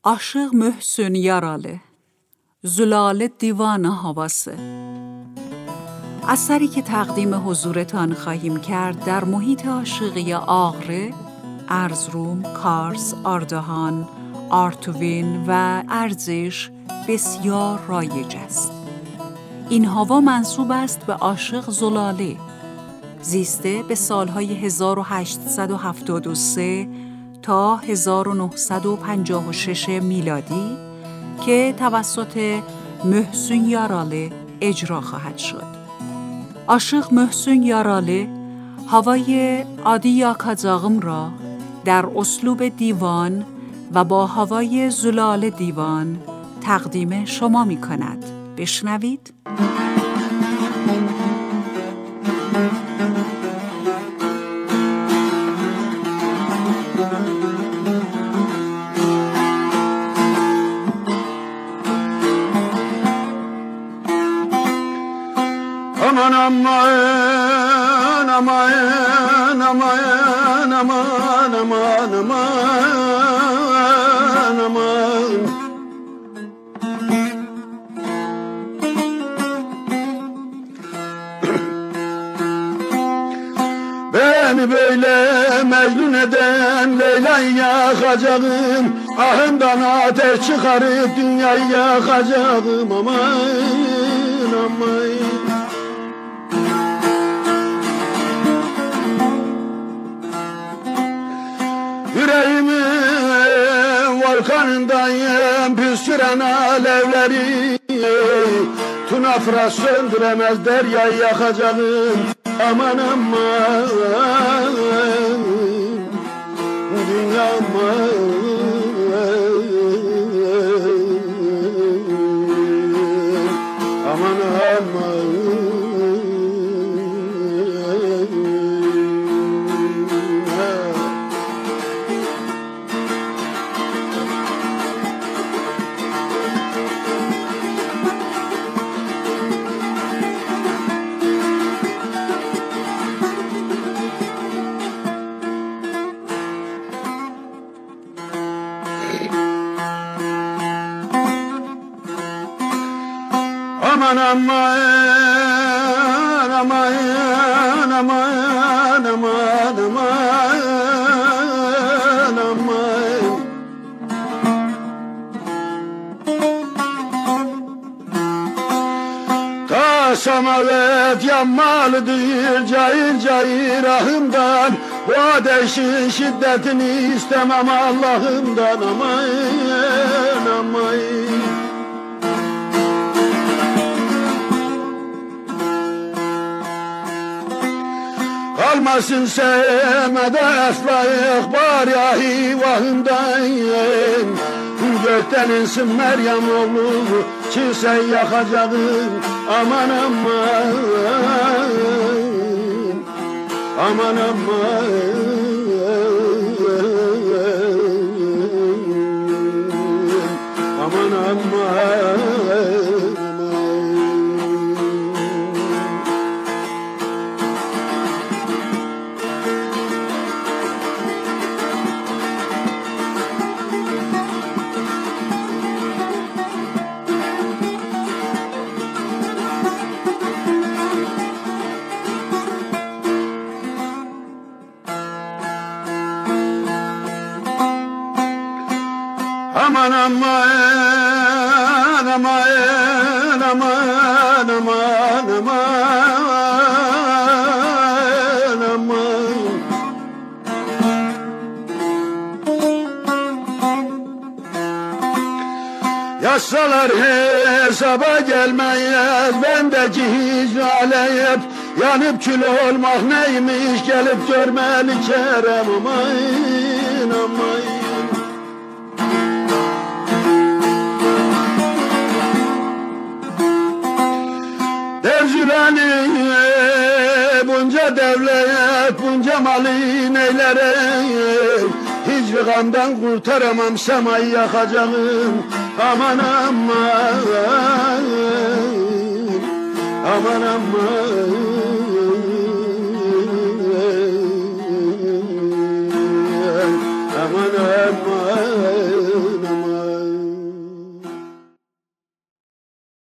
Aşık Möhsün Yaralı زلاله دیوان havası اثری که تقدیم حضورتان خواهیم کرد در محیط عاشقی آغره، ارزروم، کارس، آردهان، آرتوین و ارزش بسیار رایج است. این هوا منسوب است به عاشق زلاله، زیسته به سالهای 1873 تا 1956 میلادی که توسط محسن یاراlı اجرا خواهد شد. عاشق محسن یاراlı هوای عادی یا کاجاغم را در اسلوب دیوان و با هوای زلال دیوان تقدیم شما می کند. بشنوید. Aman aman aman aman aman aman aman aman Beni böyle mecnun eden Leyla'yı yakacağım, ahımdan ateş çıkarıp dünyayı yakacağım. Aman aman Yüreğimin volkanındayım püsküren alevleri, tunafra söndüremez deryayı yakacağım. Aman aman dünya aman aman aman Aman aman aman aman aman aman aman Ta semavet yanmalıdır cayır cayır ahımdan, bu ateşin şiddetini istemem Allah'ımdan. Aman aman Kalmasın sevmede asla ihbar yahi vahımdayım, gökten insin Meryem oğlu çilseyi yakacağım. Aman aman aman aman aman aman Aman aman aman aman aman aman aman Yazsalar hesaba gelmez bendeki hicraleyip, yanıp kül olmak neymiş gelip görmeli Kerem. Aman aman Devcüleni bunca devlet bunca malı neylereyim, hiçbir kandan kurtaramam semayı yakacağım. Aman aman aman aman